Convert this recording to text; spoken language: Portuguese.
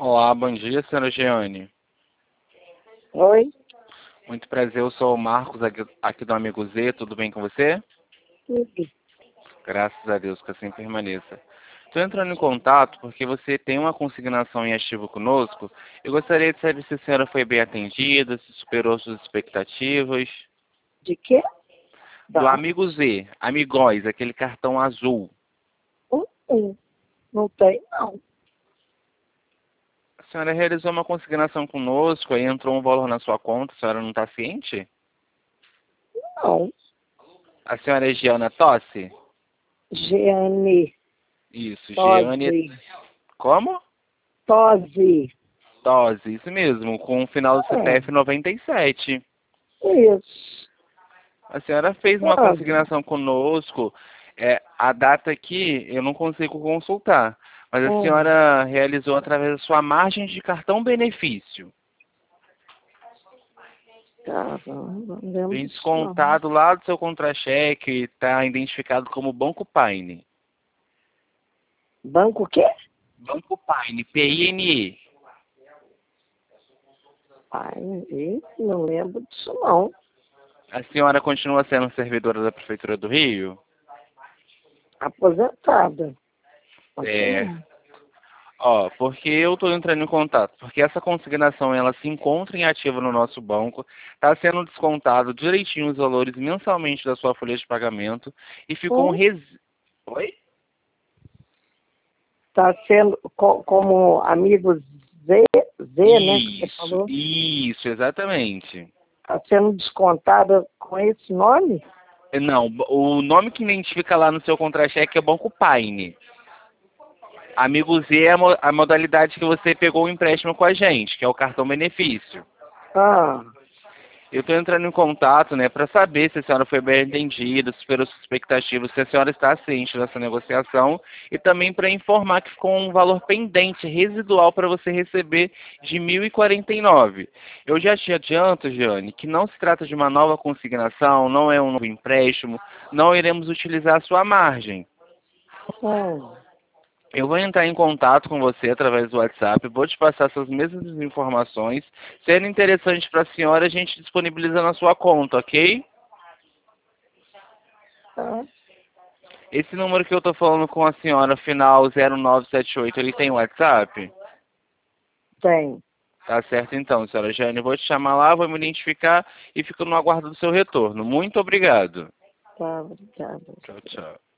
Olá, bom dia, senhora Jeane. Oi? Muito prazer, eu sou o Marcos, aqui do Amigo Z, tudo bem com você? Tudo. Graças a Deus, que assim permaneça. Estou entrando em contato porque você tem uma consignação em ativo conosco. Eu gostaria de saber se a senhora foi bem atendida, se superou suas expectativas. De quê? Do Da... Amigo Z, Amigóis, aquele cartão azul. Não tem, não. A senhora realizou uma consignação conosco, aí entrou um valor na sua conta, a senhora não está ciente? Não. A senhora é Giana Tosse? Jeane. Isso, Giane. Tose. Como? Tose. Dose, isso mesmo, com o final do É, CPF 97. isso. A senhora fez uma Quando? consignação conosco, a data aqui eu não consigo consultar, mas a Hum. senhora realizou através da sua margem de cartão benefício. Caramba, não lembro Vem disso, não. descontado lá do seu contra-cheque, está identificado como Banco Paine. Banco o quê? Banco Paine, PINE. Ai, não lembro disso, não. A senhora continua sendo servidora da Prefeitura do Rio? Aposentada. É. Continua. Ó, porque eu estou entrando em contato, porque essa consignação ela se encontra em ativo no nosso banco, está sendo descontado direitinho os valores mensalmente da sua folha de pagamento e ficou um Hum. Oi? Tá sendo como amigo Z, né, que você falou. Isso, exatamente. Está sendo descontada com esse nome? Não, o nome que identifica lá no seu contra-cheque é Banco Paine. Amigo Z é a modalidade que você pegou o empréstimo com a gente, que é o cartão benefício. Ah, Eu estou entrando em contato, né, para saber se a senhora foi bem atendida, superou suas expectativas, se a senhora está ciente dessa negociação e também para informar que ficou um valor pendente, residual para você receber de 1.049. Eu já te adianto, Jeane, que não se trata de uma nova consignação, não é um novo empréstimo, não iremos utilizar a sua margem. hum. Eu vou entrar em contato com você através do WhatsApp, vou te passar essas mesmas informações. Sendo interessante para a senhora, a gente disponibiliza na sua conta, ok? Tá. Esse número que eu estou falando com a senhora, final 0978, ele tem WhatsApp? Tem. Tá certo então, senhora Jane. Eu vou te chamar lá, vou me identificar e fico no aguardo do seu retorno. Muito obrigado. Tá, obrigada. Tchau, tchau.